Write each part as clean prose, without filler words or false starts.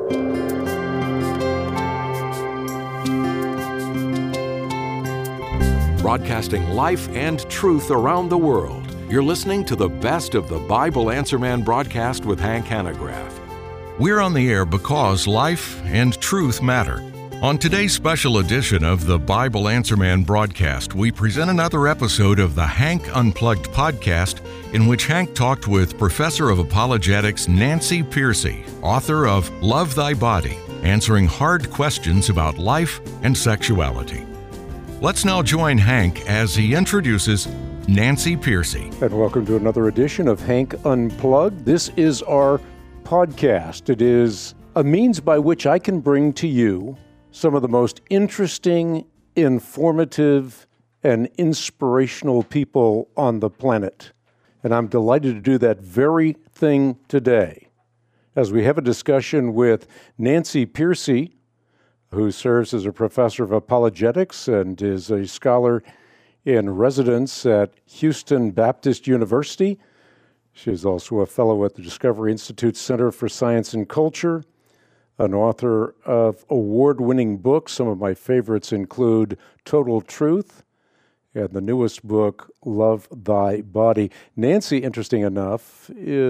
Broadcasting life and truth around the world. You're listening to the best of the Bible Answer Man broadcast with Hank Hanegraaff. We're on the air because life and truth matter. On today's special edition of the Bible Answer Man broadcast, we present another episode of the Hank Unplugged podcast, in which Hank talked with Professor of Apologetics Nancy Pearcey, author of Love Thy Body, answering hard questions about life and sexuality. Let's now join Hank as he introduces Nancy Pearcey. And welcome to another edition of Hank Unplugged. This is our podcast. It is a means by which I can bring to you some of the most interesting, informative, and inspirational people on the planet. And I'm delighted to do that very thing today, as we have a discussion with Nancy Pearcey, who serves as a professor of apologetics and is a scholar in residence at Houston Baptist University. She is also a fellow at the Discovery Institute Center for Science and Culture, an author of award-winning books. Some of my favorites include Total Truth and the newest book, Love Thy Body. Nancy, interesting enough,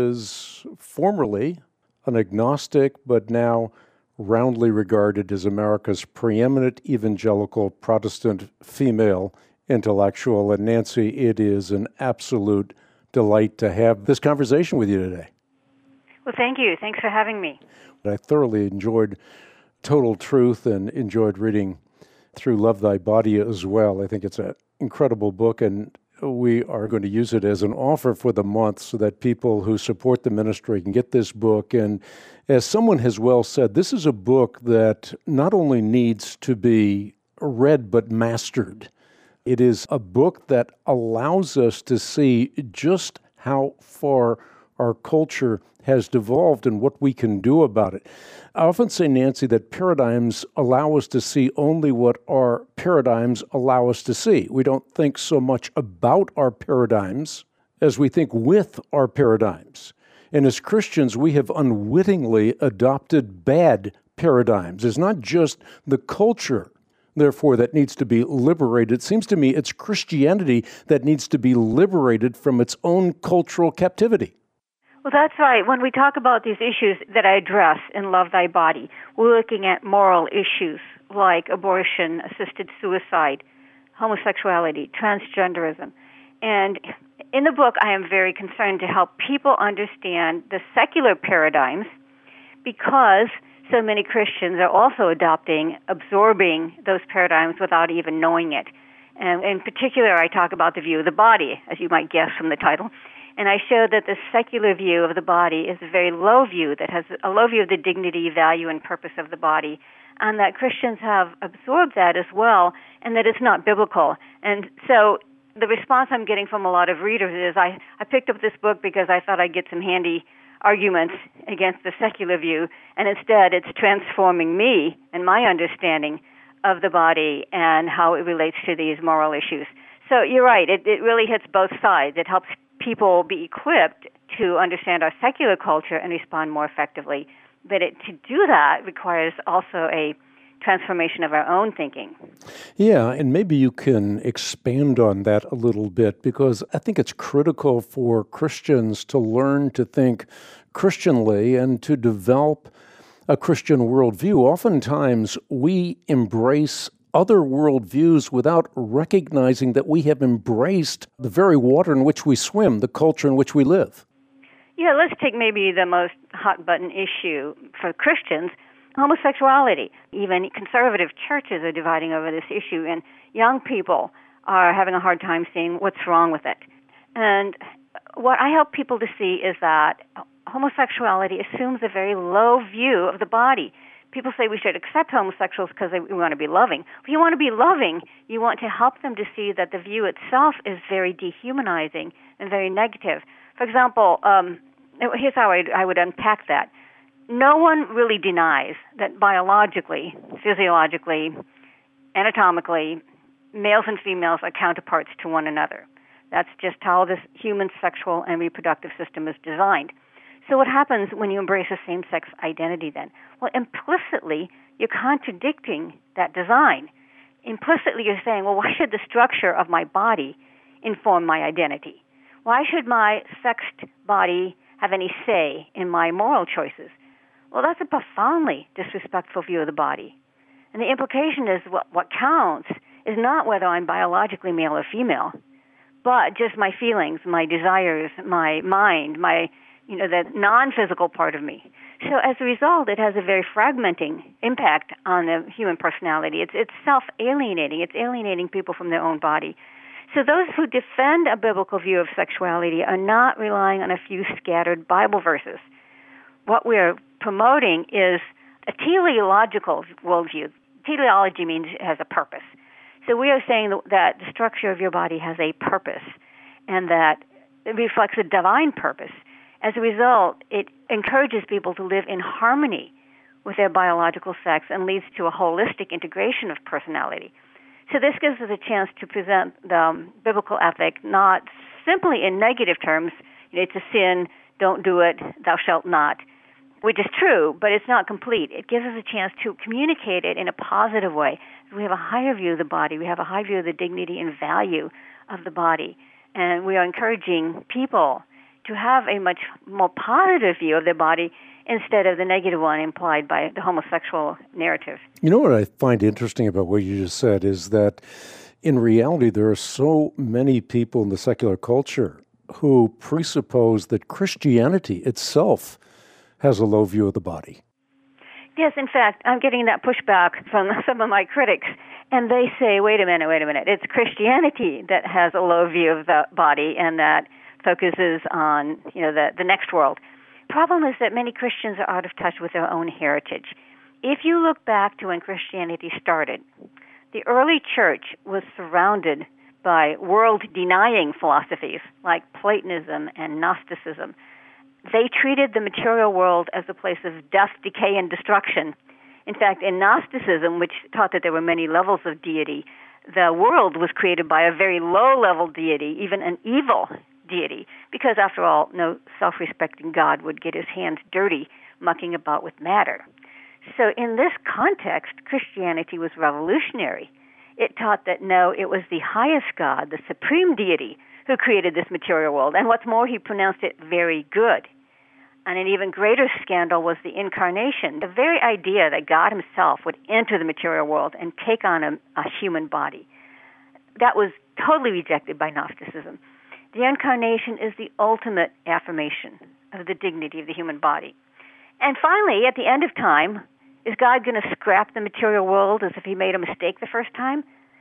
is formerly an agnostic, but now roundly regarded as America's preeminent evangelical Protestant female intellectual. And Nancy, it is an absolute delight to have this conversation with you today. Well, thank you. Thanks for having me. I thoroughly enjoyed Total Truth and enjoyed reading through Love Thy Body as well. I think it's an incredible book, and we are going to use it as an offer for the month so that people who support the ministry can get this book. And as someone has well said, this is a book that not only needs to be read but mastered. It is a book that allows us to see just how far our culture has devolved and what we can do about it. I often say, Nancy, that paradigms allow us to see only what our paradigms allow us to see. We don't think so much about our paradigms as we think with our paradigms. And as Christians, we have unwittingly adopted bad paradigms. It's not just the culture, therefore, that needs to be liberated. It seems to me it's Christianity that needs to be liberated from its own cultural captivity. Well, that's right. When we talk about these issues that I address in Love Thy Body, we're looking at moral issues like abortion, assisted suicide, homosexuality, transgenderism. And in the book, I am very concerned to help people understand the secular paradigms, because so many Christians are also absorbing those paradigms without even knowing it. And in particular, I talk about the view of the body, as you might guess from the title. And I show that the secular view of the body is a very low view, that has a low view of the dignity, value, and purpose of the body, and that Christians have absorbed that as well, and that it's not biblical. And so the response I'm getting from a lot of readers is, I picked up this book because I thought I'd get some handy arguments against the secular view, and instead it's transforming me and my understanding of the body and how it relates to these moral issues. So you're right, it really hits both sides. It helps people be equipped to understand our secular culture and respond more effectively. But to do that requires also a transformation of our own thinking. Yeah, and maybe you can expand on that a little bit, because I think it's critical for Christians to learn to think Christianly and to develop a Christian worldview. Oftentimes, we embrace other worldviews without recognizing that we have embraced the very water in which we swim, the culture in which we live. Yeah, let's take maybe the most hot-button issue for Christians, homosexuality. Even conservative churches are dividing over this issue, and young people are having a hard time seeing what's wrong with it. And what I help people to see is that homosexuality assumes a very low view of the body. People say we should accept homosexuals because we want to be loving. If you want to be loving, you want to help them to see that the view itself is very dehumanizing and very negative. For example, here's how I would unpack that. No one really denies that biologically, physiologically, anatomically, males and females are counterparts to one another. That's just how this human sexual and reproductive system is designed. So what happens when you embrace a same-sex identity then? Well, implicitly, you're contradicting that design. Implicitly, you're saying, well, why should the structure of my body inform my identity? Why should my sexed body have any say in my moral choices? Well, that's a profoundly disrespectful view of the body. And the implication is what counts is not whether I'm biologically male or female, but just my feelings, my desires, my mind, the non-physical part of me. So as a result, it has a very fragmenting impact on the human personality. It's self-alienating. It's alienating people from their own body. So those who defend a biblical view of sexuality are not relying on a few scattered Bible verses. What we're promoting is a teleological worldview. Teleology means it has a purpose. So we are saying that the structure of your body has a purpose and that it reflects a divine purpose. As a result, it encourages people to live in harmony with their biological sex and leads to a holistic integration of personality. So this gives us a chance to present the biblical ethic not simply in negative terms, it's a sin, don't do it, thou shalt not, which is true, but it's not complete. It gives us a chance to communicate it in a positive way. We have a higher view of the body. We have a high view of the dignity and value of the body. And we are encouraging people to have a much more positive view of their body instead of the negative one implied by the homosexual narrative. You know what I find interesting about what you just said is that in reality there are so many people in the secular culture who presuppose that Christianity itself has a low view of the body. Yes, in fact, I'm getting that pushback from some of my critics, and they say, wait a minute, it's Christianity that has a low view of the body and that focuses on, the next world. Problem is that many Christians are out of touch with their own heritage. If you look back to when Christianity started, the early church was surrounded by world-denying philosophies like Platonism and Gnosticism. They treated the material world as a place of death, decay, and destruction. In fact, in Gnosticism, which taught that there were many levels of deity, the world was created by a very low-level deity, even an evil deity, because after all, no self-respecting God would get his hands dirty mucking about with matter. So in this context, Christianity was revolutionary. It taught that no, it was the highest God, the supreme deity, who created this material world. And what's more, he pronounced it very good. And an even greater scandal was the incarnation, the very idea that God himself would enter the material world and take on a human body. That was totally rejected by Gnosticism. The incarnation is the ultimate affirmation of the dignity of the human body. And finally, at the end of time, is God going to scrap the material world as if he made a mistake the first time?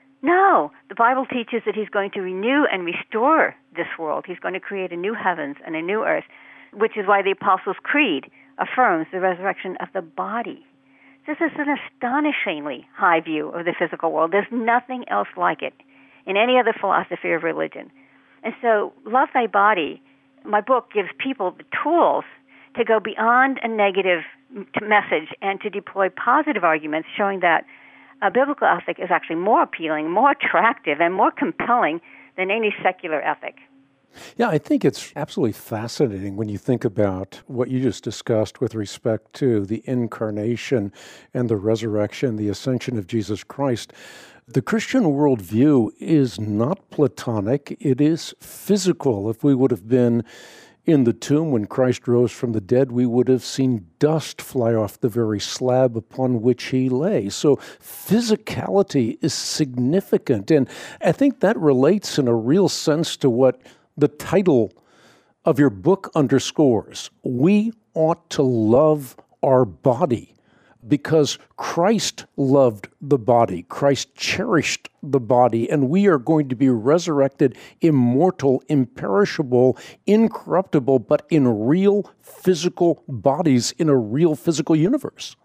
No. The Bible teaches that he's going to renew and restore this world. He's going to create a new heavens and a new earth, which is why the Apostles' Creed affirms the resurrection of the body. This is an astonishingly high view of the physical world. There's nothing else like it in any other philosophy or religion. And so, Love Thy Body, my book gives people the tools to go beyond a negative message and to deploy positive arguments showing that a biblical ethic is actually more appealing, more attractive, and more compelling than any secular ethic. Yeah, I think it's absolutely fascinating when you think about what you just discussed with respect to the incarnation and the resurrection, the ascension of Jesus Christ. The Christian worldview is not Platonic, it is physical. If we would have been in the tomb when Christ rose from the dead, we would have seen dust fly off the very slab upon which he lay. So physicality is significant, and I think that relates in a real sense to what the title of your book underscores. We ought to love our body because Christ loved the body. Christ cherished the body, and we are going to be resurrected, immortal, imperishable, incorruptible, but in real physical bodies in a real physical universe.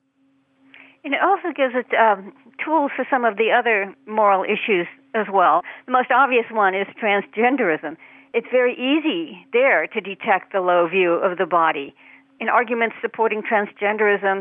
And it also gives us tools for some of the other moral issues as well. The most obvious one is transgenderism. It's very easy there to detect the low view of the body. In arguments supporting transgenderism,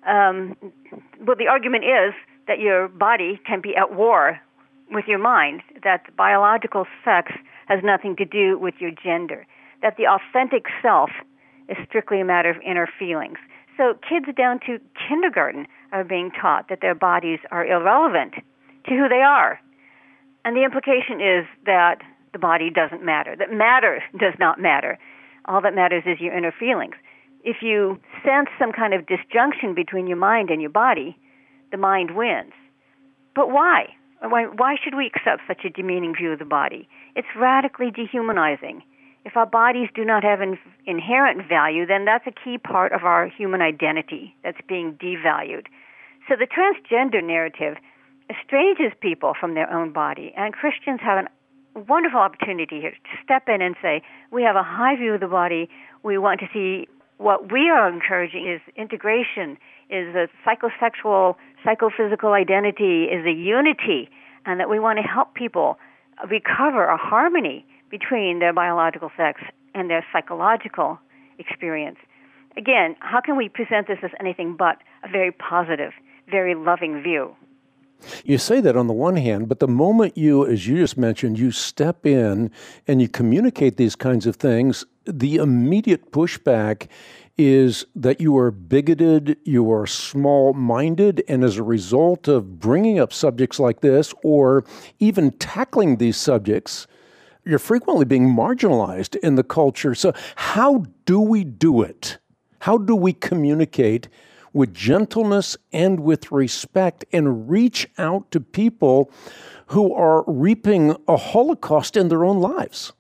the argument is that your body can be at war with your mind, that biological sex has nothing to do with your gender, that the authentic self is strictly a matter of inner feelings. So kids down to kindergarten are being taught that their bodies are irrelevant to who they are. And the implication is that the body doesn't matter, that matter does not matter. All that matters is your inner feelings. If you sense some kind of disjunction between your mind and your body, the mind wins. But why? Why should we accept such a demeaning view of the body? It's radically dehumanizing. If our bodies do not have inherent value, then that's a key part of our human identity that's being devalued. So the transgender narrative estranges people from their own body, and Christians have a wonderful opportunity here to step in and say, we have a high view of the body. We want to see what we are encouraging is integration, is a psychosexual, psychophysical identity, is a unity, and that we want to help people recover a harmony between their biological sex and their psychological experience. Again, how can we present this as anything but a very positive, very loving view? You say that on the one hand, but the moment you, as you just mentioned, you step in and you communicate these kinds of things, the immediate pushback is that you are bigoted, you are small-minded, and as a result of bringing up subjects like this or even tackling these subjects, you're frequently being marginalized in the culture. So how do we do it? How do we communicate with gentleness and with respect and reach out to people who are reaping a Holocaust in their own lives?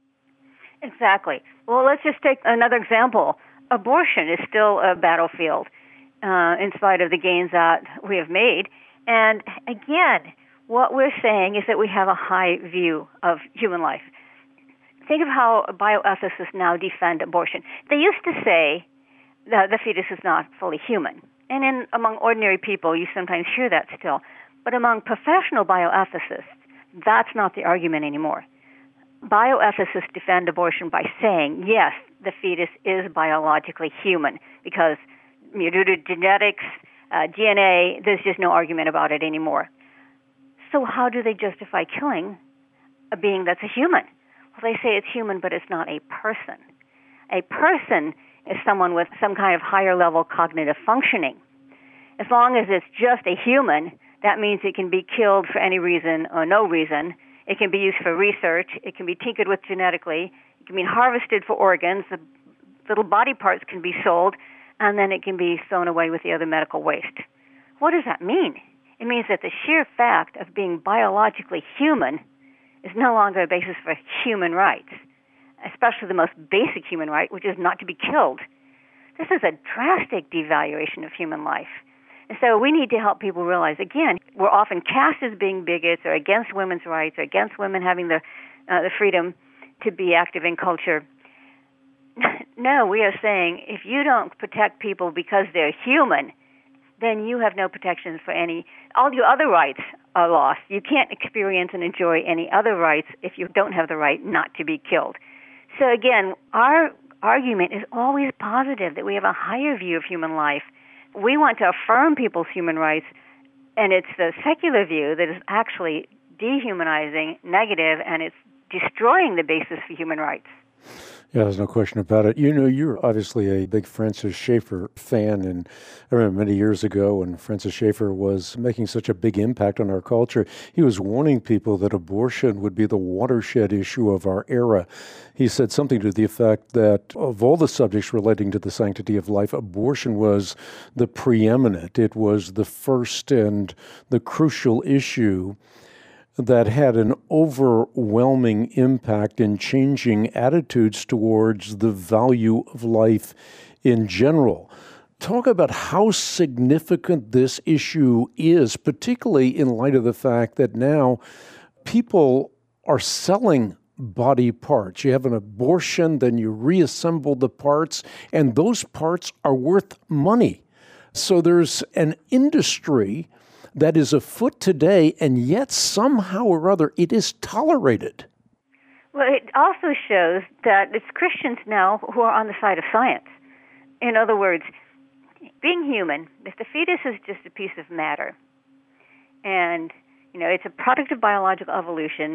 Exactly. Well, let's just take another example. Abortion is still a battlefield in spite of the gains that we have made. And again, what we're saying is that we have a high view of human life. Think of how bioethicists now defend abortion. They used to say that the fetus is not fully human. And among ordinary people, you sometimes hear that still. But among professional bioethicists, that's not the argument anymore. Bioethicists defend abortion by saying, yes, the fetus is biologically human because due to genetics, DNA, there's just no argument about it anymore. So how do they justify killing a being that's a human? Well, they say it's human, but it's not a person. A person is someone with some kind of higher level cognitive functioning. As long as it's just a human, that means it can be killed for any reason or no reason. It can be used for research. It can be tinkered with genetically. It can be harvested for organs. The little body parts can be sold, and then it can be thrown away with the other medical waste. What does that mean? It means that the sheer fact of being biologically human is no longer a basis for human rights, especially the most basic human right, which is not to be killed. This is a drastic devaluation of human life. And so we need to help people realize, again, we're often cast as being bigots or against women's rights or against women having the freedom to be active in culture. No, we are saying if you don't protect people because they're human, then you have no protections for all your other rights are lost. You can't experience and enjoy any other rights if you don't have the right not to be killed. So again, our argument is always positive, that we have a higher view of human life. We want to affirm people's human rights, and it's the secular view that is actually dehumanizing, negative, and it's destroying the basis for human rights. Yeah, there's no question about it. You know, you're obviously a big Francis Schaeffer fan, and I remember many years ago when Francis Schaeffer was making such a big impact on our culture, he was warning people that abortion would be the watershed issue of our era. He said something to the effect that of all the subjects relating to the sanctity of life, abortion was the preeminent. It was the first and the crucial issue that had an overwhelming impact in changing attitudes towards the value of life in general. Talk about how significant this issue is, particularly in light of the fact that now people are selling body parts. You have an abortion, then you reassemble the parts, and those parts are worth money. So there's an industry that is afoot today, and yet somehow or other it is tolerated. Well, it also shows that it's Christians now who are on the side of science. In other words, being human, if the fetus is just a piece of matter, and it's a product of biological evolution,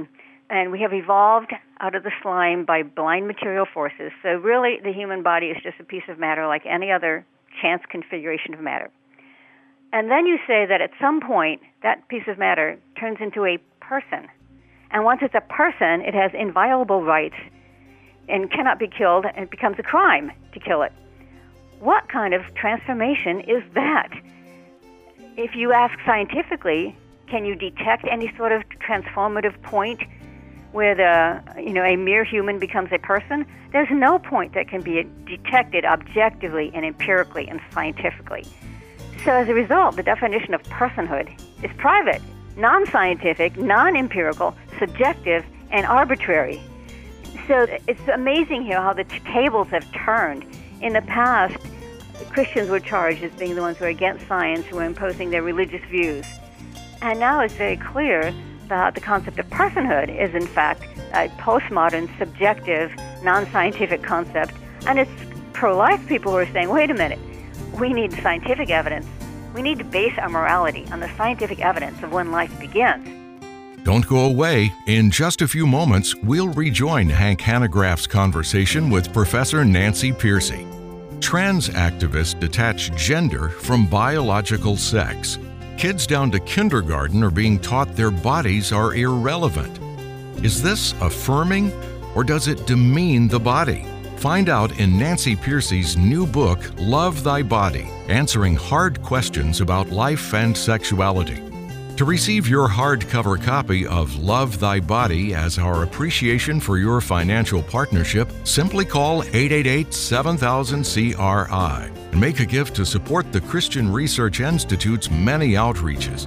And we have evolved out of the slime by blind material forces. So really, the human body is just a piece of matter like any other chance configuration of matter. And then you say that at some point, that piece of matter turns into a person. And once it's a person, it has inviolable rights and cannot be killed, and it becomes a crime to kill it. What kind of transformation is that? If you ask scientifically, can you detect any sort of transformative point where a mere human becomes a person? There's no point that can be detected objectively and empirically and scientifically. So as a result, the definition of personhood is private, non-scientific, non-empirical, subjective, and arbitrary. So it's amazing here how the tables have turned. In the past, Christians were charged as being the ones who were against science, who were imposing their religious views. And now it's very clear that the concept of personhood is, in fact, a postmodern, subjective, non-scientific concept. And it's pro-life people who are saying, wait a minute, we need scientific evidence. We need to base our morality on the scientific evidence of when life begins. Don't go away. In just a few moments, we'll rejoin Hank Hanegraaff's conversation with Professor Nancy Pearcey. Trans activists detach gender from biological sex. Kids down to kindergarten are being taught their bodies are irrelevant. Is this affirming, or does it demean the body? Find out in Nancy Pearcey's new book, Love Thy Body, answering hard questions about life and sexuality. To receive your hardcover copy of Love Thy Body as our appreciation for your financial partnership, simply call 888-7000-CRI and make a gift to support the Christian Research Institute's many outreaches.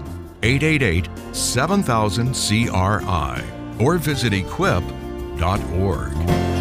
888-7000-CRI or visit equip.org.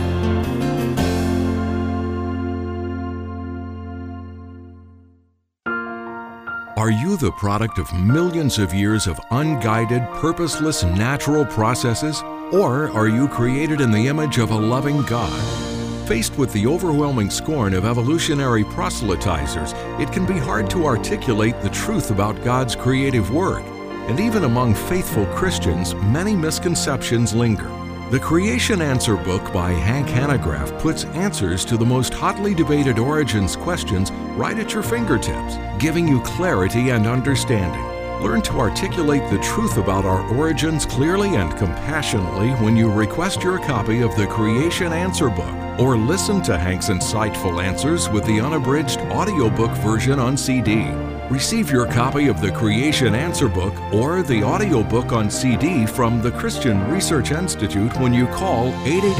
Are you the product of millions of years of unguided, purposeless, natural processes? Or are you created in the image of a loving God? Faced with the overwhelming scorn of evolutionary proselytizers, it can be hard to articulate the truth about God's creative work. And even among faithful Christians, many misconceptions linger. The Creation Answer book by Hank Hanegraaff puts answers to the most hotly debated origins questions right at your fingertips, giving you clarity and understanding. Learn to articulate the truth about our origins clearly and compassionately when you request your copy of the Creation Answer book, or listen to Hank's insightful answers with the unabridged audiobook version on CD. Receive your copy of the Creation Answer book or the audiobook on CD from the Christian Research Institute when you call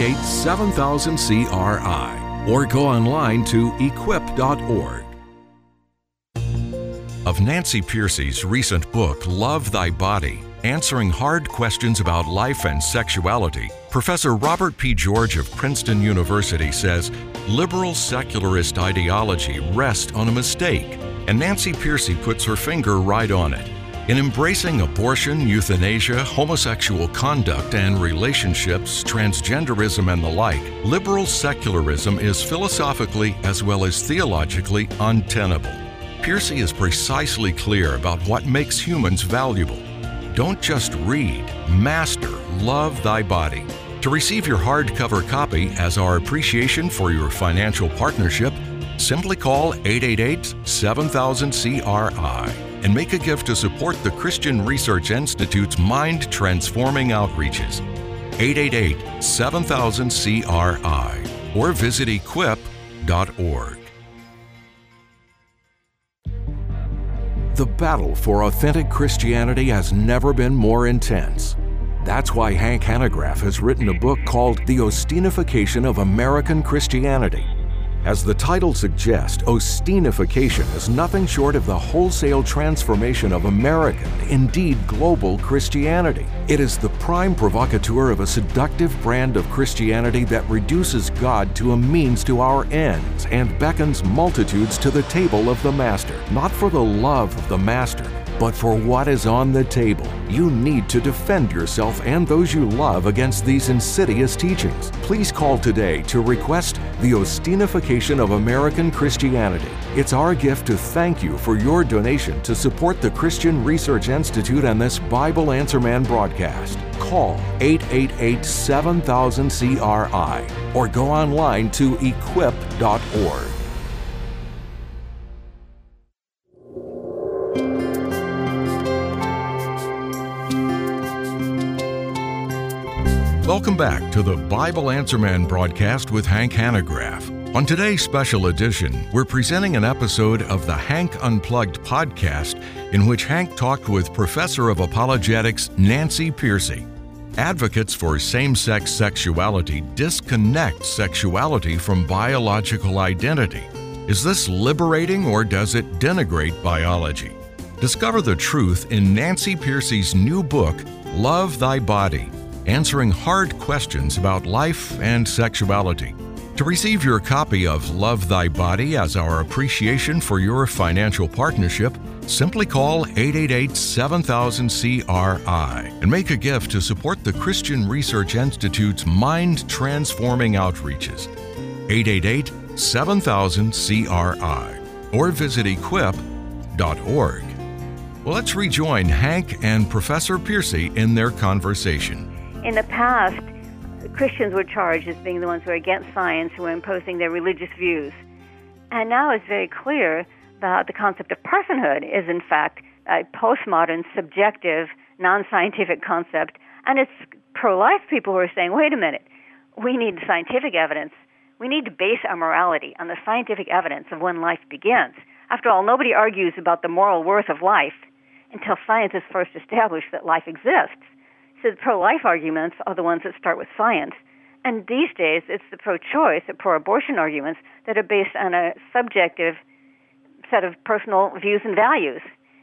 888-7000-CRI or go online to equip.org. Of Nancy Pearcey's recent book, Love Thy Body, answering hard questions about life and sexuality, Professor Robert P. George of Princeton University says liberal secularist ideology rests on a mistake, and Nancy Pearcey puts her finger right on it. In embracing abortion, euthanasia, homosexual conduct and relationships, transgenderism and the like, liberal secularism is philosophically as well as theologically untenable. Pearcey is precisely clear about what makes humans valuable. Don't just read, master Love Thy Body. To receive your hardcover copy as our appreciation for your financial partnership, simply call 888-7000-CRI and make a gift to support the Christian Research Institute's mind-transforming outreaches. 888-7000-CRI or visit equip.org. The battle for authentic Christianity has never been more intense. That's why Hank Hanegraaff has written a book called The Ostinification of American Christianity. As the title suggests, Ostinification is nothing short of the wholesale transformation of American, indeed global, Christianity. It is the prime provocateur of a seductive brand of Christianity that reduces God to a means to our ends and beckons multitudes to the table of the Master, not for the love of the Master, But for what is on the table, you need to defend yourself and those you love against these insidious teachings. Please call today to request The Ostinification of American Christianity. It's our gift to thank you for your donation to support the Christian Research Institute and this Bible Answer Man broadcast. Call 888-7000-CRI or go online to equip.org. Welcome back to the Bible Answer Man broadcast with Hank Hanegraaff. On today's special edition, we're presenting an episode of the Hank Unplugged podcast in which Hank talked with Professor of Apologetics Nancy Pearcey. Advocates for same-sex sexuality disconnect sexuality from biological identity. Is this liberating or does it denigrate biology? Discover the truth in Nancy Pearcey's new book, Love Thy Body, answering hard questions about life and sexuality. To receive your copy of Love Thy Body as our appreciation for your financial partnership, simply call 888-7000-CRI and make a gift to support the Christian Research Institute's mind-transforming outreaches. 888-7000-CRI or visit equip.org. Well, let's rejoin Hank and Professor Pearcey in their conversation. In the past, Christians were charged as being the ones who were against science, who were imposing their religious views. And now it's very clear that the concept of personhood is, in fact, a postmodern, subjective, non-scientific concept. And it's pro-life people who are saying, wait a minute, we need scientific evidence. We need to base our morality on the scientific evidence of when life begins. After all, nobody argues about the moral worth of life until science has first established that life exists. So the pro-life arguments are the ones that start with science. And these days, it's the pro-choice or pro-abortion arguments that are based on a subjective set of personal views and values.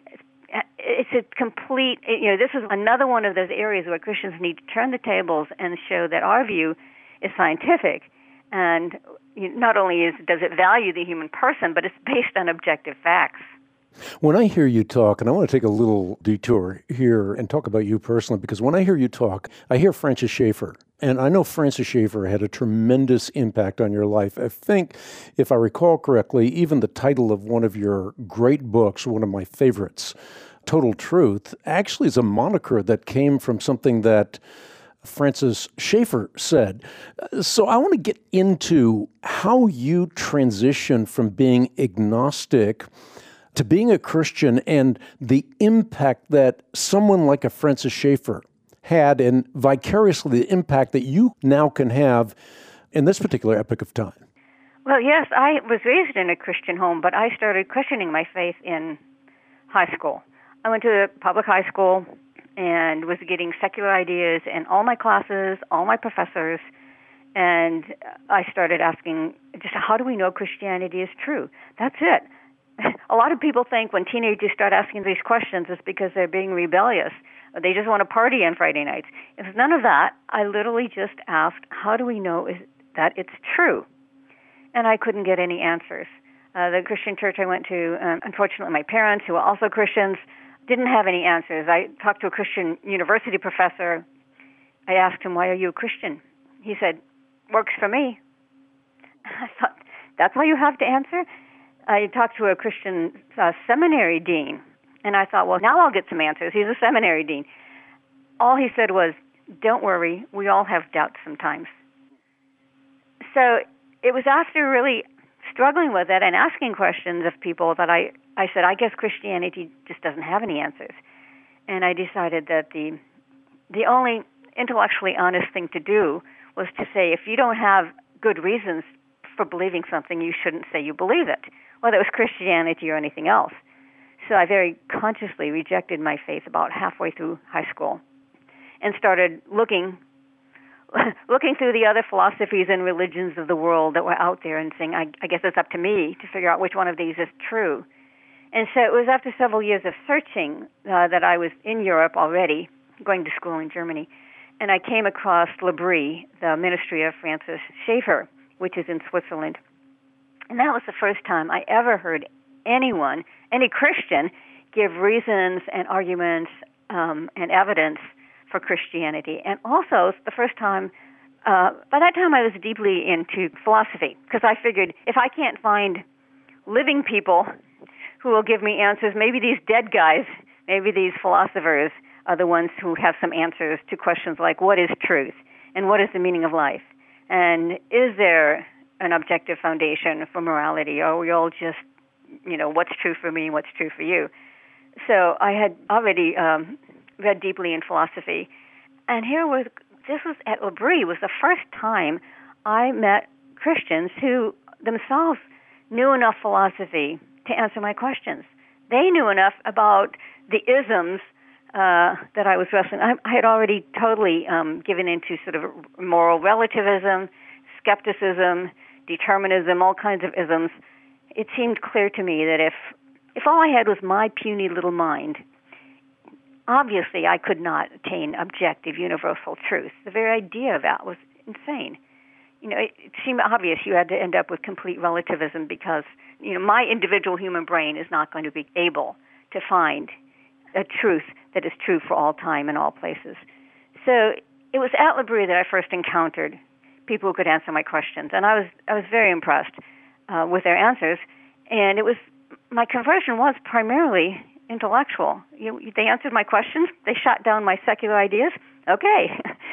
It's a complete, this is another one of those areas where Christians need to turn the tables and show that our view is scientific. And not only does it value the human person, but it's based on objective facts. When I hear you talk, and I want to take a little detour here and talk about you personally, because when I hear you talk, I hear Francis Schaeffer. And I know Francis Schaeffer had a tremendous impact on your life. I think, if I recall correctly, even the title of one of your great books, one of my favorites, Total Truth, actually is a moniker that came from something that Francis Schaeffer said. So I want to get into how you transition from being agnostic to being a Christian and the impact that someone like a Francis Schaeffer had and vicariously the impact that you now can have in this particular epoch of time. Well, yes, I was raised in a Christian home, but I started questioning my faith in high school. I went to a public high school and was getting secular ideas in all my classes, all my professors, and I started asking, just how do we know Christianity is true? That's it. A lot of people think when teenagers start asking these questions, it's because they're being rebellious, or they just want to party on Friday nights. It's none of that. I literally just asked, how do we know that it's true? And I couldn't get any answers. The Christian church I went to, unfortunately, my parents, who were also Christians, didn't have any answers. I talked to a Christian university professor. I asked him, why are you a Christian? He said, works for me. I thought, that's why you have to answer? I talked to a Christian seminary dean, and I thought, well, now I'll get some answers. He's a seminary dean. All he said was, don't worry, we all have doubts sometimes. So it was after really struggling with it and asking questions of people that I said, I guess Christianity just doesn't have any answers. And I decided that the only intellectually honest thing to do was to say, if you don't have good reasons for believing something, you shouldn't say you believe it, whether it was Christianity or anything else. So I very consciously rejected my faith about halfway through high school and started looking through the other philosophies and religions of the world that were out there and saying, I guess it's up to me to figure out which one of these is true. And so it was after several years of searching that I was in Europe already, going to school in Germany, and I came across L'Abri, the ministry of Francis Schaeffer, which is in Switzerland. And that was the first time I ever heard anyone, any Christian, give reasons and arguments and evidence for Christianity. And also, it's the first time, by that time I was deeply into philosophy, because I figured if I can't find living people who will give me answers, maybe these dead guys, maybe these philosophers are the ones who have some answers to questions like, what is truth? And what is the meaning of life? And is there an objective foundation for morality? Or are we all just, what's true for me and what's true for you? So I had already read deeply in philosophy. And this was at L'Abri, was the first time I met Christians who themselves knew enough philosophy to answer my questions. They knew enough about the isms that I was wrestling. I had already totally given into sort of moral relativism, skepticism, determinism, all kinds of isms. It seemed clear to me that if all I had was my puny little mind, obviously I could not attain objective universal truth. The very idea of that was insane. It seemed obvious you had to end up with complete relativism because, my individual human brain is not going to be able to find a truth that is true for all time and all places. So it was at L'Abri that I first encountered people who could answer my questions, and I was very impressed with their answers. And my conversion was primarily intellectual. They answered my questions. They shot down my secular ideas. Okay.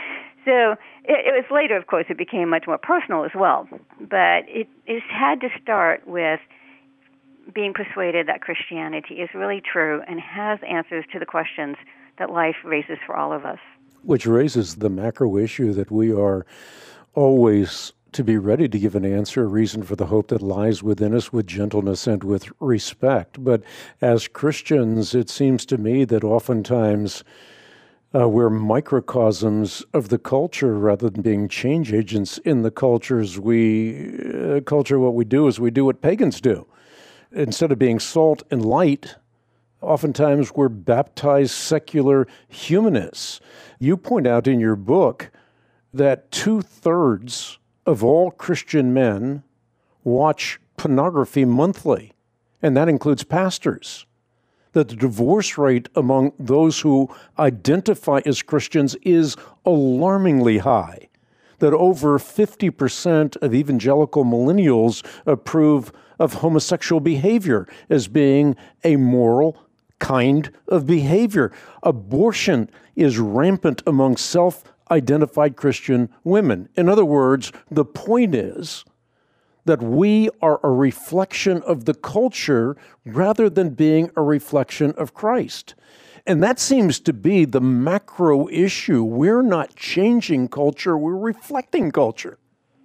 So it was later, of course, it became much more personal as well. But it had to start with being persuaded that Christianity is really true and has answers to the questions that life raises for all of us. Which raises the macro issue that we are always to be ready to give an answer, a reason for the hope that lies within us with gentleness and with respect. But as Christians, it seems to me that oftentimes we're microcosms of the culture rather than being change agents in the cultures. What we do is we do what pagans do. Instead of being salt and light, oftentimes we're baptized secular humanists. You point out in your book that 2/3 of all Christian men watch pornography monthly, and that includes pastors. That the divorce rate among those who identify as Christians is alarmingly high. That over 50% of evangelical millennials approve of homosexual behavior as being a moral kind of behavior. Abortion is rampant among self-identified Christian women. In other words, the point is that we are a reflection of the culture rather than being a reflection of Christ. And that seems to be the macro issue. We're not changing culture, we're reflecting culture.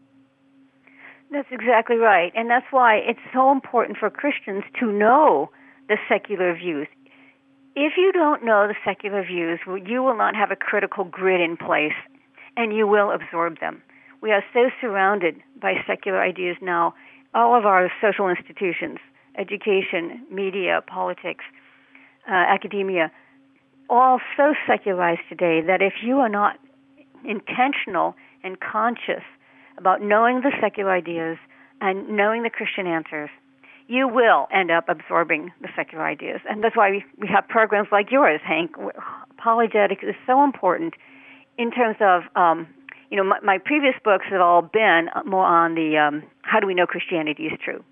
That's exactly right. And that's why it's so important for Christians to know the secular views. If you don't know the secular views, you will not have a critical grid in place, and you will absorb them. We are so surrounded by secular ideas now. All of our social institutions, education, media, politics, academia, all so secularized today that if you are not intentional and conscious about knowing the secular ideas and knowing the Christian answers, you will end up absorbing the secular ideas. And that's why we have programs like yours, Hank. Apologetics is so important in terms of, my previous books have all been more on the how do we know Christianity is true.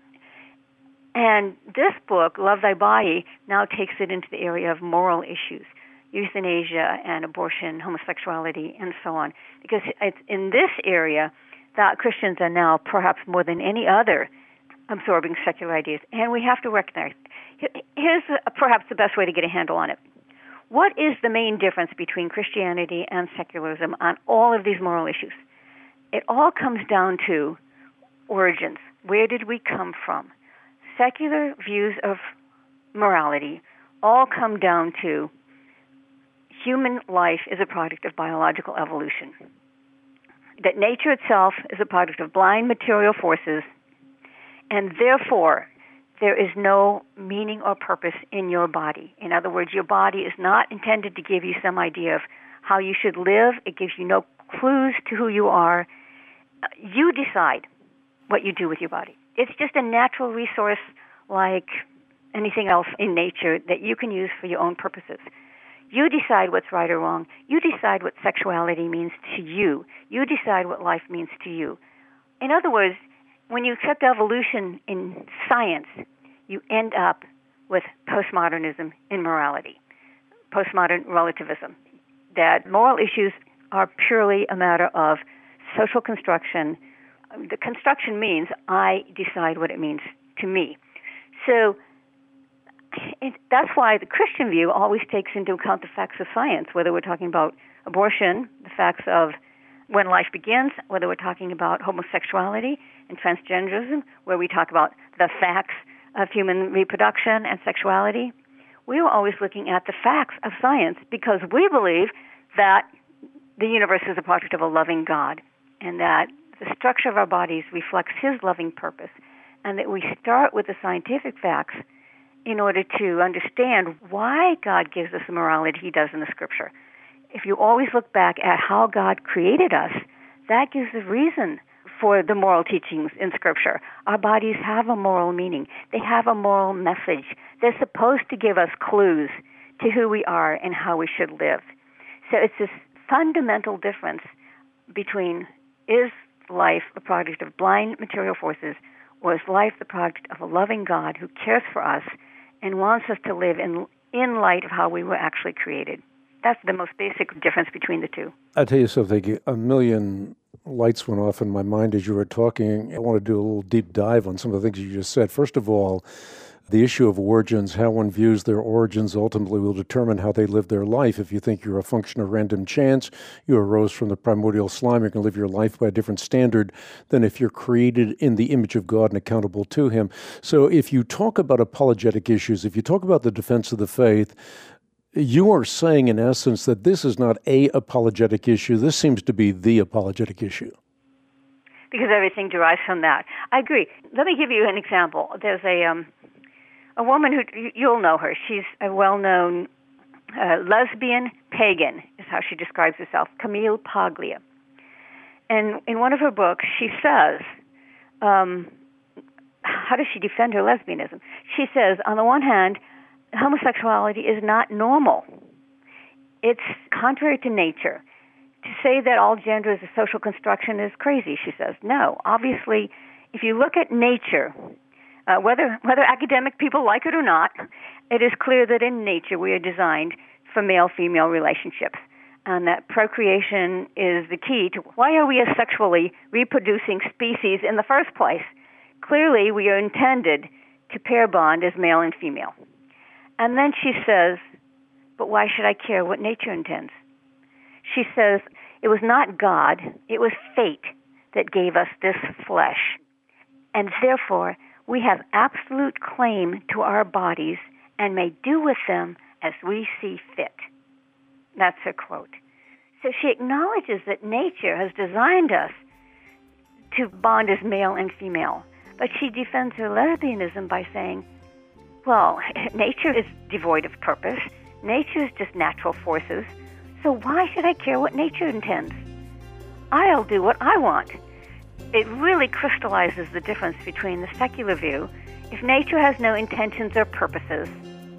And this book, Love Thy Body, now takes it into the area of moral issues, euthanasia and abortion, homosexuality, and so on. Because it's in this area that Christians are now, perhaps more than any other, absorbing secular ideas. And we have to recognize, here's perhaps the best way to get a handle on it. What is the main difference between Christianity and secularism on all of these moral issues? It all comes down to origins. Where did we come from? Secular views of morality all come down to human life is a product of biological evolution. That nature itself is a product of blind material forces, and therefore there is no meaning or purpose in your body. In other words, your body is not intended to give you some idea of how you should live. It gives you no clues to who you are. You decide what you do with your body. It's just a natural resource like anything else in nature that you can use for your own purposes. You decide what's right or wrong. You decide what sexuality means to you. You decide what life means to you. In other words, when you accept evolution in science, you end up with postmodernism in morality, postmodern relativism, that moral issues are purely a matter of social construction. The construction means I decide what it means to me. So that's why the Christian view always takes into account the facts of science, whether we're talking about abortion, the facts of when life begins, whether we're talking about homosexuality and transgenderism, where we talk about the facts of human reproduction and sexuality. We are always looking at the facts of science because we believe that the universe is a product of a loving God and that the structure of our bodies reflects His loving purpose, and that we start with the scientific facts in order to understand why God gives us the morality He does in the Scripture. If you always look back at how God created us, that gives a reason for the moral teachings in Scripture. Our bodies have a moral meaning. They have a moral message. They're supposed to give us clues to who we are and how we should live. So it's this fundamental difference between, is life a product of blind material forces, or is life the product of a loving God who cares for us and wants us to live in light of how we were actually created? That's the most basic difference between the two. I'll tell you something, a million lights went off in my mind as you were talking. I want to do a little deep dive on some of the things you just said. First of all, the issue of origins, how one views their origins ultimately will determine how they live their life. If you think you're a function of random chance, you arose from the primordial slime, you're going to live your life by a different standard than if you're created in the image of God and accountable to Him. So if you talk about apologetic issues, if you talk about the defense of the faith, you are saying, in essence, that this is not a apologetic issue. This seems to be the apologetic issue. Because everything derives from that. I agree. Let me give you an example. There's a woman who, you'll know her. She's a well-known lesbian pagan, is how she describes herself, Camille Paglia. And in one of her books, she says, how does she defend her lesbianism? She says, on the one hand, homosexuality is not normal. It's contrary to nature. To say that all gender is a social construction is crazy, she says. No, obviously, if you look at nature, whether academic people like it or not, it is clear that in nature we are designed for male-female relationships, and that procreation is the key to why are we a sexually reproducing species in the first place. Clearly, we are intended to pair bond as male and female. And then she says, but why should I care what nature intends? She says, it was not God, it was fate that gave us this flesh. And therefore, we have absolute claim to our bodies and may do with them as we see fit. That's her quote. So she acknowledges that nature has designed us to bond as male and female, but she defends her lesbianism by saying, well, nature is devoid of purpose. Nature is just natural forces. So why should I care what nature intends? I'll do what I want. It really crystallizes the difference between the secular view. If nature has no intentions or purposes,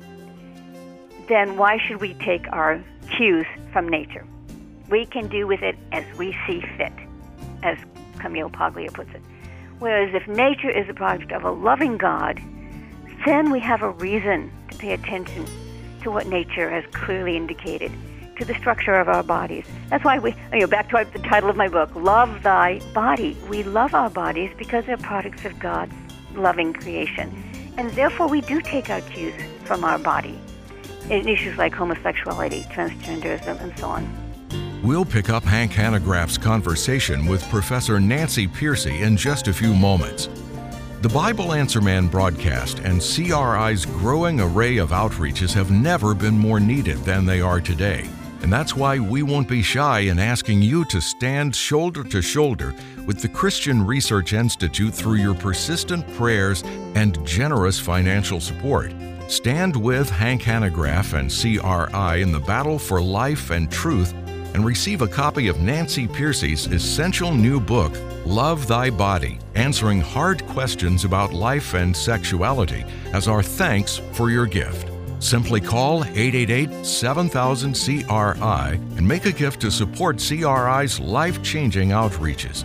then why should we take our cues from nature? We can do with it as we see fit, as Camille Paglia puts it. Whereas if nature is a product of a loving God, then we have a reason to pay attention to what nature has clearly indicated, to the structure of our bodies. That's why back to the title of my book, Love Thy Body. We love our bodies because they're products of God's loving creation. And therefore we do take our cues from our body in issues like homosexuality, transgenderism, and so on. We'll pick up Hank Hanegraaff's conversation with Professor Nancy Pearcey in just a few moments. The Bible Answer Man broadcast and CRI's growing array of outreaches have never been more needed than they are today. And that's why we won't be shy in asking you to stand shoulder to shoulder with the Christian Research Institute through your persistent prayers and generous financial support. Stand with Hank Hanegraaff and CRI in the battle for life and truth and receive a copy of Nancy Pearcey's essential new book, Love Thy Body, answering hard questions about life and sexuality, as our thanks for your gift. Simply call 888-7000-CRI and make a gift to support CRI's life-changing outreaches.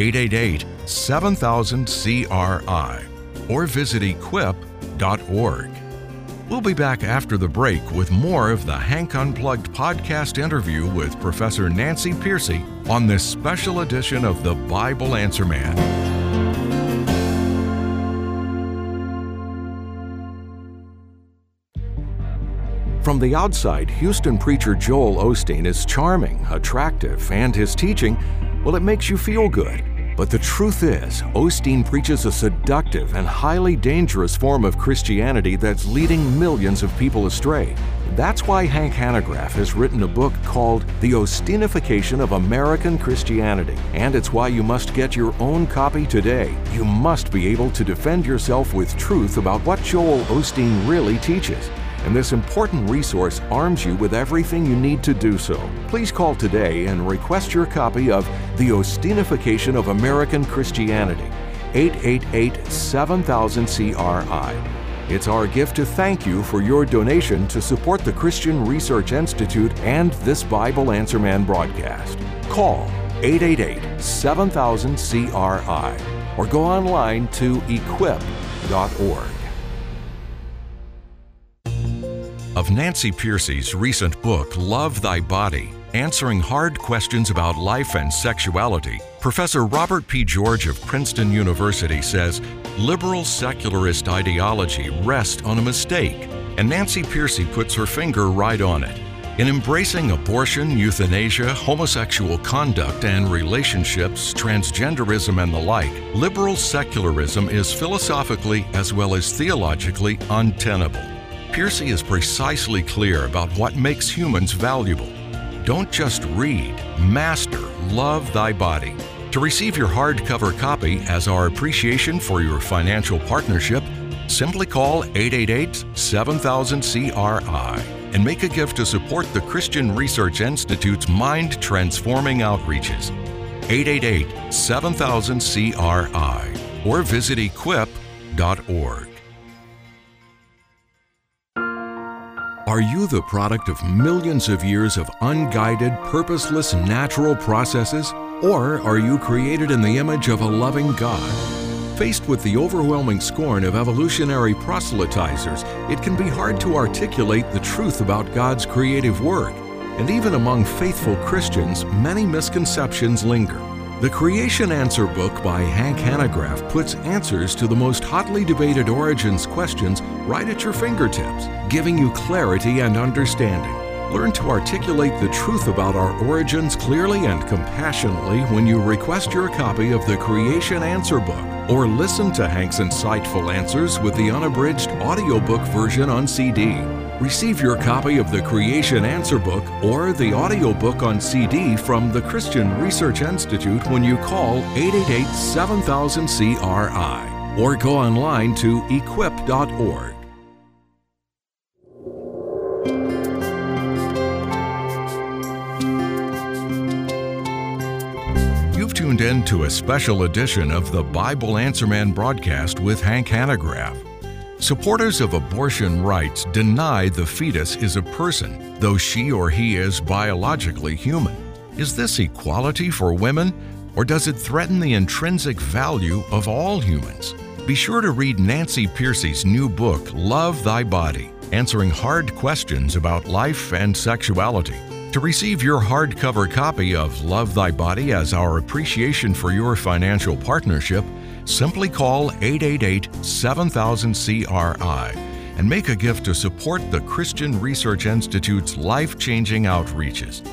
888-7000-CRI or visit equip.org. We'll be back after the break with more of the Hank Unplugged podcast interview with Professor Nancy Pearcey on this special edition of the Bible Answer Man. From the outside, Houston preacher Joel Osteen is charming, attractive, and his teaching, well, it makes you feel good. But the truth is, Osteen preaches a seductive and highly dangerous form of Christianity that's leading millions of people astray. That's why Hank Hanegraaff has written a book called The Osteenification of American Christianity. And it's why you must get your own copy today. You must be able to defend yourself with truth about what Joel Osteen really teaches. And this important resource arms you with everything you need to do so. Please call today and request your copy of The Osteenification of American Christianity, 888-7000-CRI. It's our gift to thank you for your donation to support the Christian Research Institute and this Bible Answer Man broadcast. Call 888-7000-CRI or go online to equip.org. Of Nancy Pearcey's recent book, Love Thy Body, answering hard questions about life and sexuality, Professor Robert P. George of Princeton University says liberal secularist ideology rests on a mistake, and Nancy Pearcey puts her finger right on it. In embracing abortion, euthanasia, homosexual conduct and relationships, transgenderism and the like, liberal secularism is philosophically as well as theologically untenable. Pearcey is precisely clear about what makes humans valuable. Don't just read, master Love Thy Body. To receive your hardcover copy as our appreciation for your financial partnership, simply call 888-7000-CRI and make a gift to support the Christian Research Institute's mind-transforming outreaches. 888-7000-CRI or visit equip.org. Are you the product of millions of years of unguided, purposeless, natural processes? Or are you created in the image of a loving God? Faced with the overwhelming scorn of evolutionary proselytizers, it can be hard to articulate the truth about God's creative work. And even among faithful Christians, many misconceptions linger. The Creation Answer book by Hank Hanegraaff puts answers to the most hotly debated origins questions right at your fingertips, giving you clarity and understanding. Learn to articulate the truth about our origins clearly and compassionately when you request your copy of the Creation Answer book, or listen to Hank's insightful answers with the unabridged audiobook version on CD. Receive your copy of the Creation Answer book or the audiobook on CD from the Christian Research Institute when you call 888-7000-CRI or go online to equip.org. You've tuned in to a special edition of the Bible Answer Man broadcast with Hank Hanegraaff. Supporters of abortion rights deny the fetus is a person, though she or he is biologically human. Is this equality for women, or does it threaten the intrinsic value of all humans? Be sure to read Nancy Pearcey's new book, Love Thy Body, answering hard questions about life and sexuality. To receive your hardcover copy of Love Thy Body as our appreciation for your financial partnership, simply call 888-7000-CRI and make a gift to support the Christian Research Institute's life-changing outreaches,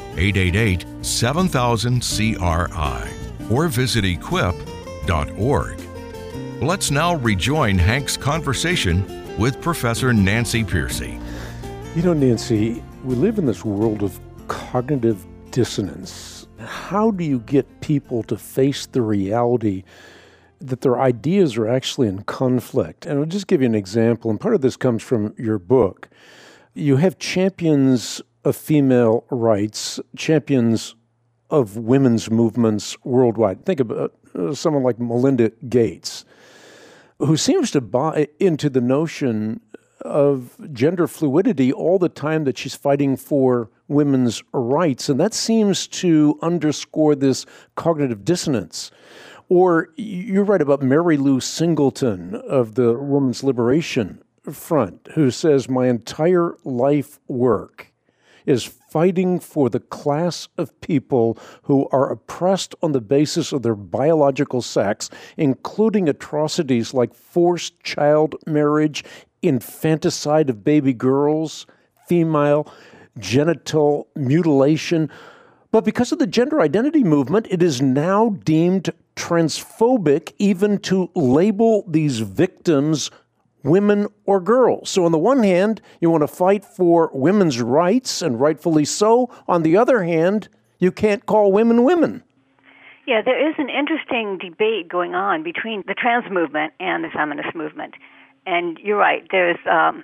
888-7000-CRI, or visit equip.org. Let's now rejoin Hank's conversation with Professor Nancy Pearcey. You know, Nancy, we live in this world of cognitive dissonance. How do you get people to face the reality that their ideas are actually in conflict? And I'll just give you an example, and part of this comes from your book. You have champions of female rights, champions of women's movements worldwide. Think about someone like Melinda Gates, who seems to buy into the notion of gender fluidity all the time that she's fighting for women's rights. And that seems to underscore this cognitive dissonance. Or you're right about Mary Lou Singleton of the Women's Liberation Front, who says, my entire life work is fighting for the class of people who are oppressed on the basis of their biological sex, including atrocities like forced child marriage, infanticide of baby girls, female genital mutilation. But because of the gender identity movement, it is now deemed transphobic even to label these victims women or girls. So on the one hand, you want to fight for women's rights, and rightfully so. On the other hand, you can't call women women. Yeah, there is an interesting debate going on between the trans movement and the feminist movement. And you're right, there's,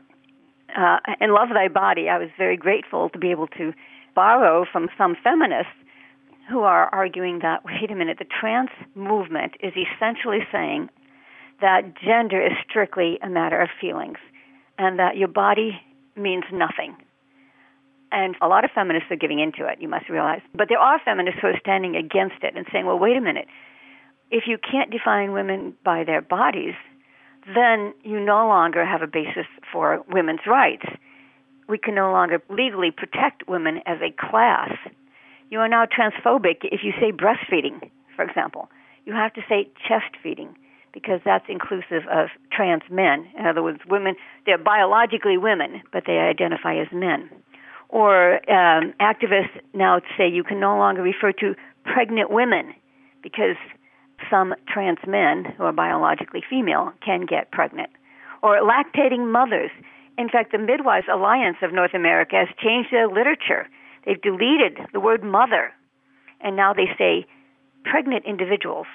in Love Thy Body, I was very grateful to be able to borrow from some feminists who are arguing that, wait a minute, the trans movement is essentially saying that gender is strictly a matter of feelings and that your body means nothing. And a lot of feminists are giving into it, you must realize. But there are feminists who are standing against it and saying, well, wait a minute, if you can't define women by their bodies, then you no longer have a basis for women's rights. We can no longer legally protect women as a class. You are now transphobic if you say breastfeeding, for example. You have to say chest feeding, because that's inclusive of trans men. In other words, women, they're biologically women, but they identify as men. Or activists now say you can no longer refer to pregnant women, because some trans men who are biologically female can get pregnant. Or lactating mothers. In fact, the Midwives Alliance of North America has changed their literature. They've deleted the word mother, and now they say pregnant individuals.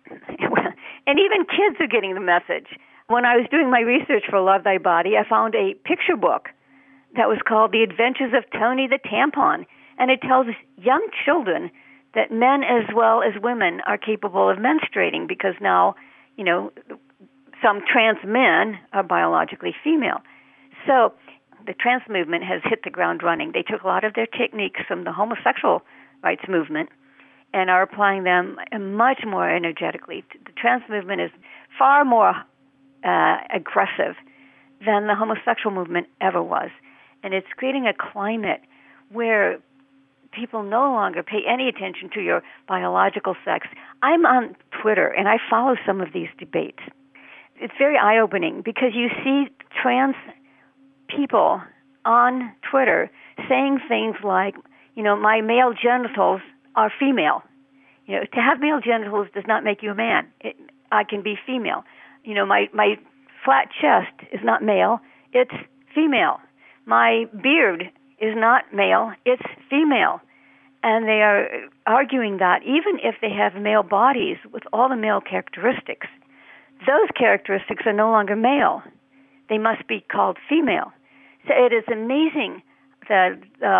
And even kids are getting the message. When I was doing my research for Love Thy Body, I found a picture book that was called The Adventures of Tony the Tampon, and it tells young children that men as well as women are capable of menstruating, because now, you know, some trans men are biologically female. So the trans movement has hit the ground running. They took a lot of their techniques from the homosexual rights movement and are applying them much more energetically. The trans movement is far more aggressive than the homosexual movement ever was. And it's creating a climate where people no longer pay any attention to your biological sex. I'm on Twitter, and I follow some of these debates. It's very eye-opening because you see trans people on Twitter saying things like, you know, my male genitals are female. You know, to have male genitals does not make you a man. I can be female. You know, my flat chest is not male, it's female. My beard is not male, it's female. And they are arguing that even if they have male bodies with all the male characteristics, those characteristics are no longer male. They must be called female. So it is amazing that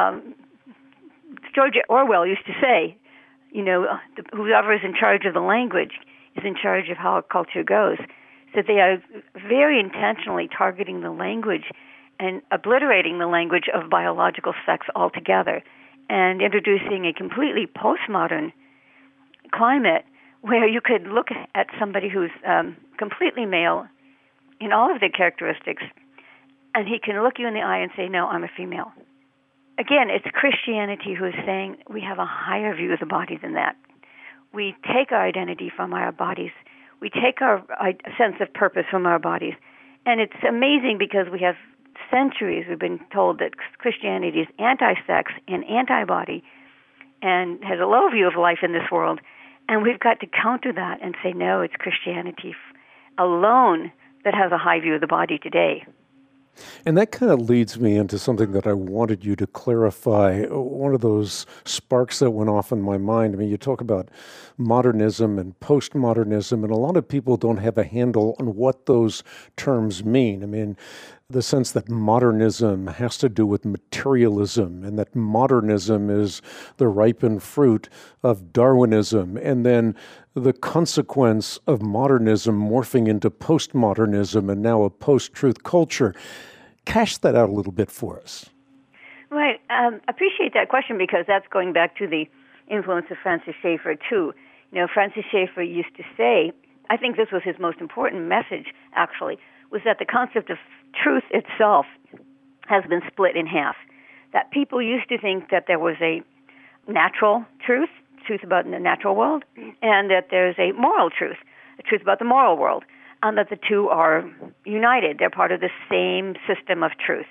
George Orwell used to say, you know, whoever is in charge of the language is in charge of how a culture goes. So they are very intentionally targeting the language and obliterating the language of biological sex altogether and introducing a completely postmodern climate where you could look at somebody who's completely male in all of their characteristics, and he can look you in the eye and say, no, I'm a female. Again, it's Christianity who is saying we have a higher view of the body than that. We take our identity from our bodies. We take our sense of purpose from our bodies. And it's amazing because we have centuries we've been told that Christianity is anti-sex and anti-body and has a low view of life in this world. And we've got to counter that and say, no, it's Christianity alone that has a high view of the body today. And that kind of leads me into something that I wanted you to clarify. One of those sparks that went off in my mind. I mean, you talk about modernism and postmodernism, and a lot of people don't have a handle on what those terms mean. I mean, the sense that modernism has to do with materialism and that modernism is the ripened fruit of Darwinism, and then the consequence of modernism morphing into postmodernism and now a post-truth culture. Cash that out a little bit for us. Right. I appreciate that question because that's going back to the influence of Francis Schaeffer, too. Francis Schaeffer used to say, I think this was his most important message, actually, was that the concept of truth itself has been split in half. That people used to think that there was a natural truth about the natural world, and that there's a moral truth, a truth about the moral world, and that the two are united. They're part of the same system of truth.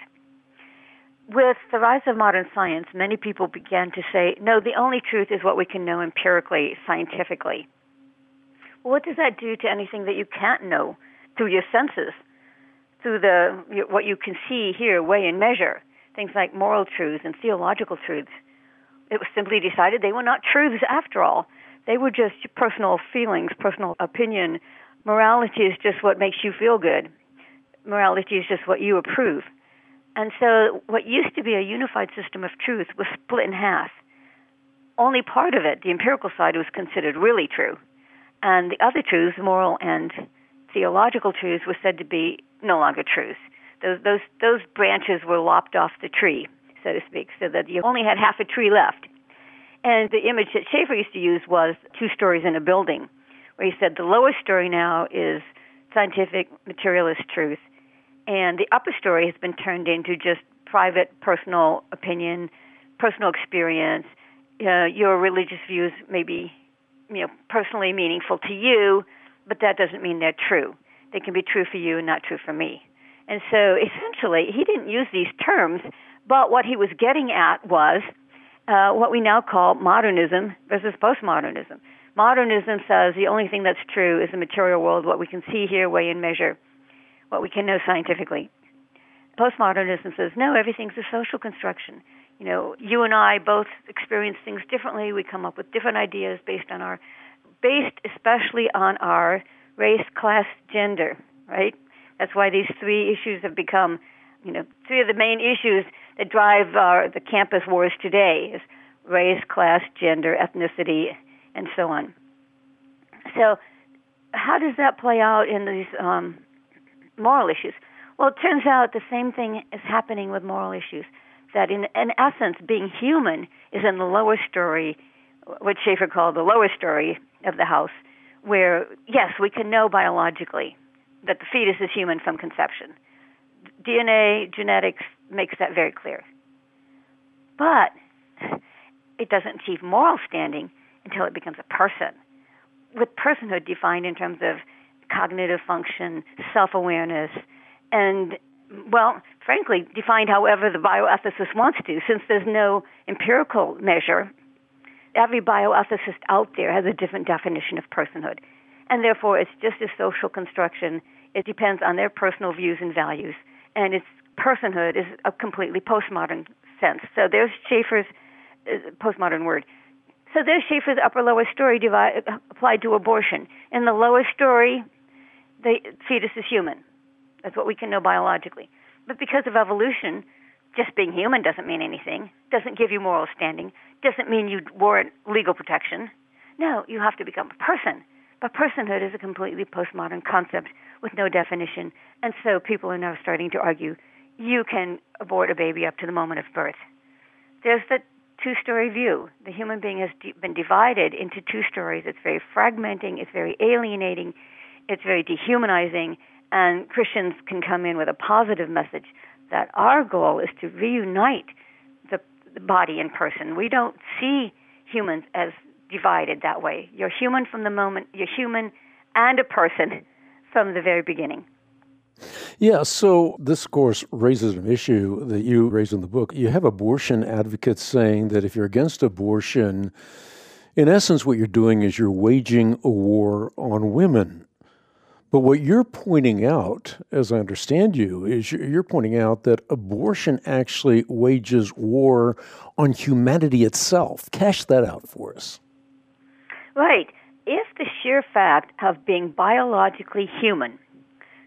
With the rise of modern science, many people began to say, no, the only truth is what we can know empirically, scientifically. Well, what does that do to anything that you can't know through your senses, through what you can see, hear, weigh, and measure? Things like moral truths and theological truths. It was simply decided they were not truths after all. They were just personal feelings, personal opinion. Morality is just what makes you feel good. Morality is just what you approve. And so what used to be a unified system of truth was split in half. Only part of it, the empirical side, was considered really true. And the other truths, moral and theological truths, were said to be no longer truths. Those branches were lopped off the tree, so to speak, so that you only had half a tree left. And the image that Schaeffer used to use was 2 stories in a building, where he said the lowest story now is scientific materialist truth, and the upper story has been turned into just private, personal opinion, personal experience. Your religious views may be, personally meaningful to you, but that doesn't mean they're true. They can be true for you and not true for me. And so essentially, he didn't use these terms, but what he was getting at was what we now call modernism versus postmodernism. Modernism says the only thing that's true is the material world, what we can see, hear, weigh, and measure, what we can know scientifically. Postmodernism says, no, everything's a social construction. You and I both experience things differently. We come up with different ideas based especially on our race, class, gender, right? That's why these 3 issues have become, 3 of the main issues that drive the campus wars today is race, class, gender, ethnicity, and so on. So how does that play out in these moral issues? Well, it turns out the same thing is happening with moral issues, that in essence, being human is in the lower story, what Schaeffer called the lower story of the house, where, yes, we can know biologically that the fetus is human from conception. DNA, genetics makes that very clear. But it doesn't achieve moral standing until it becomes a person, with personhood defined in terms of cognitive function, self-awareness, and, well, frankly, defined however the bioethicist wants to. Since there's no empirical measure, every bioethicist out there has a different definition of personhood. And therefore, it's just a social construction. It depends on their personal views and values. And its personhood is a completely postmodern sense. So there's Schaeffer's postmodern word. So there's Schaeffer's upper-lower story applied to abortion. In the lower story, the fetus is human. That's what we can know biologically. But because of evolution, just being human doesn't mean anything, doesn't give you moral standing, doesn't mean you warrant legal protection. No, you have to become a person. But personhood is a completely postmodern concept with no definition. And so people are now starting to argue you can abort a baby up to the moment of birth. There's the 2-story view. The human being has been divided into 2 stories. It's very fragmenting. It's very alienating. It's very dehumanizing. And Christians can come in with a positive message that our goal is to reunite the body and person. We don't see humans as divided that way. You're human from the moment, you're human and a person from the very beginning. Yeah, so this, of course, raises an issue that you raise in the book. You have abortion advocates saying that if you're against abortion, in essence, what you're doing is you're waging a war on women. But what you're pointing out, as I understand you, is you're pointing out that abortion actually wages war on humanity itself. Cash that out for us. Right. If the sheer fact of being biologically human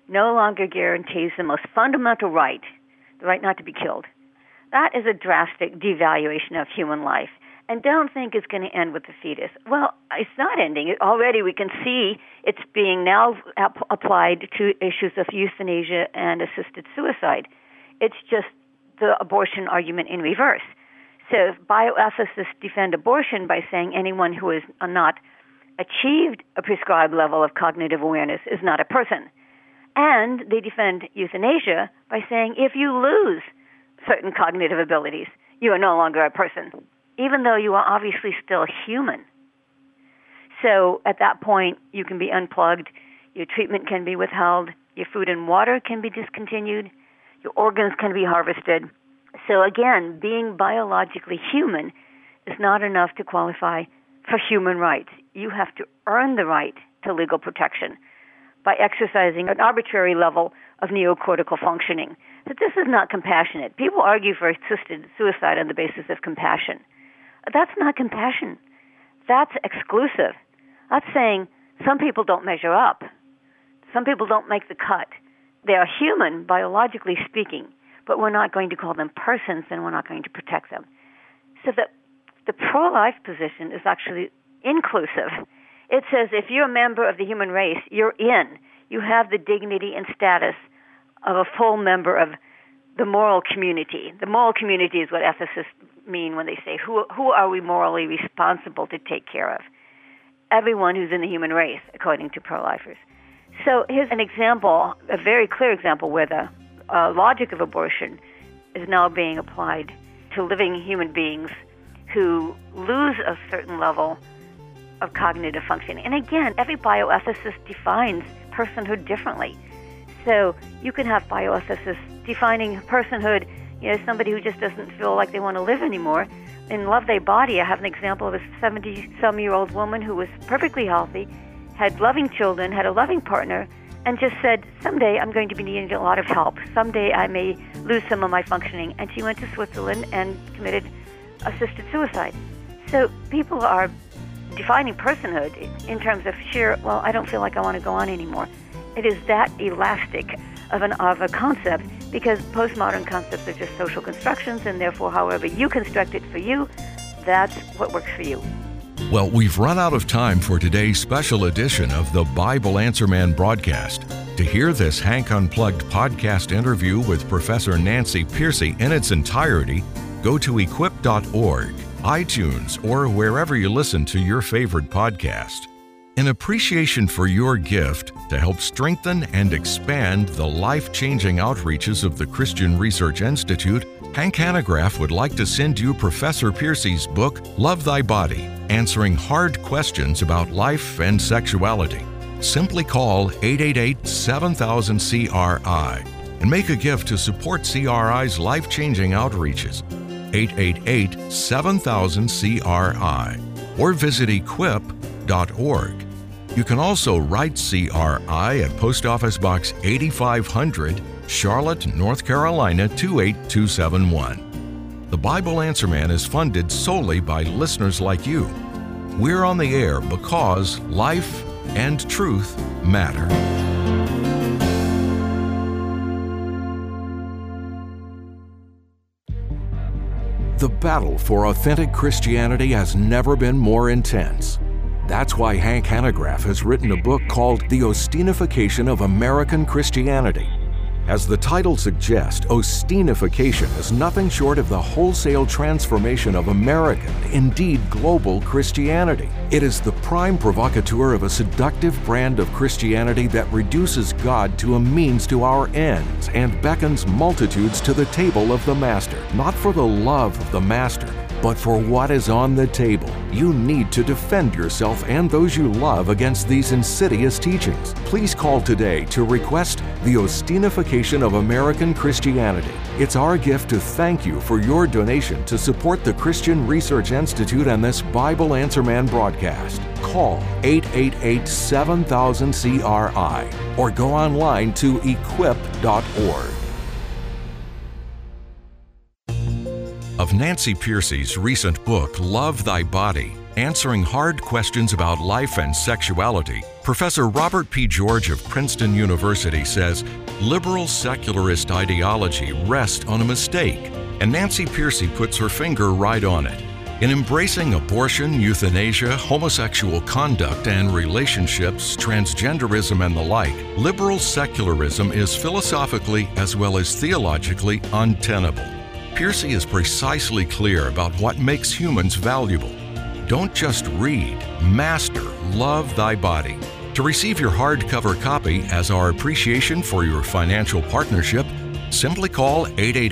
no longer guarantees the most fundamental right, the right not to be killed. That is a drastic devaluation of human life. And don't think it's going to end with the fetus. Well, it's not ending. Already we can see it's being now applied to issues of euthanasia and assisted suicide. It's just the abortion argument in reverse. So bioethicists defend abortion by saying anyone who has not achieved a prescribed level of cognitive awareness is not a person. And they defend euthanasia by saying if you lose certain cognitive abilities, you are no longer a person, even though you are obviously still human. So at that point, you can be unplugged, your treatment can be withheld, your food and water can be discontinued, your organs can be harvested. So again, being biologically human is not enough to qualify for human rights. You have to earn the right to legal protection by exercising an arbitrary level of neocortical functioning. But this is not compassionate. People argue for assisted suicide on the basis of compassion. That's not compassion. That's exclusive. That's saying some people don't measure up. Some people don't make the cut. They are human, biologically speaking, but we're not going to call them persons and we're not going to protect them. So the pro-life position is actually inclusive. It says if you're a member of the human race, you're in. You have the dignity and status of a full member of the moral community. The moral community is what ethicists mean when they say, who are we morally responsible to take care of? Everyone who's in the human race, according to pro-lifers. So here's an example, a very clear example where the logic of abortion is now being applied to living human beings who lose a certain level of cognitive functioning. And again, every bioethicist defines personhood differently. So you can have bioethicists defining personhood, somebody who just doesn't feel like they want to live anymore. In Love Thy Body, I have an example of a 70-some-year-old woman who was perfectly healthy, had loving children, had a loving partner, and just said, someday I'm going to be needing a lot of help. Someday I may lose some of my functioning. And she went to Switzerland and committed assisted suicide. So people are defining personhood in terms of sheer, well, I don't feel like I want to go on anymore. It is that elastic of a concept, because postmodern concepts are just social constructions, and therefore however you construct it for you, that's what works for you. Well, we've run out of time for today's special edition of the Bible Answer Man broadcast. To hear this Hank Unplugged podcast interview with Professor Nancy Pearcey in its entirety, go to equip.org, iTunes, or wherever you listen to your favorite podcast. In appreciation for your gift to help strengthen and expand the life-changing outreaches of the Christian Research Institute, Hank Hanegraaff would like to send you Professor Pearcey's book, Love Thy Body, answering hard questions about life and sexuality. Simply call 888-7000-CRI and make a gift to support CRI's life-changing outreaches. 888-7000-CRI, or visit equip.org. You can also write CRI at Post Office Box 8500, Charlotte, North Carolina 28271. The Bible Answer Man is funded solely by listeners like you. We're on the air because life and truth matter. The battle for authentic Christianity has never been more intense. That's why Hank Hanegraaff has written a book called The Ostinification of American Christianity. As the title suggests, Ostinification is nothing short of the wholesale transformation of American, indeed global, Christianity. It is the prime provocateur of a seductive brand of Christianity that reduces God to a means to our ends and beckons multitudes to the table of the Master, not for the love of the Master, but for what is on the table. You need to defend yourself and those you love against these insidious teachings. Please call today to request The Ostinification of American Christianity. It's our gift to thank you for your donation to support the Christian Research Institute and this Bible Answer Man broadcast. Call 888-7000-CRI or go online to equip.org. Of Nancy Pearcey's recent book, Love Thy Body, answering hard questions about life and sexuality, Professor Robert P. George of Princeton University says liberal secularist ideology rests on a mistake, and Nancy Pearcey puts her finger right on it. In embracing abortion, euthanasia, homosexual conduct and relationships, transgenderism, and the like, liberal secularism is philosophically as well as theologically untenable. Pearcey is precisely clear about what makes humans valuable. Don't just read, master Love Thy Body. To receive your hardcover copy as our appreciation for your financial partnership, simply call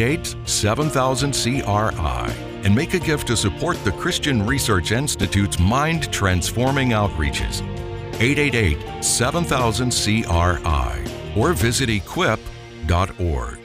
888-7000-CRI and make a gift to support the Christian Research Institute's mind-transforming outreaches. 888-7000-CRI or visit equip.org.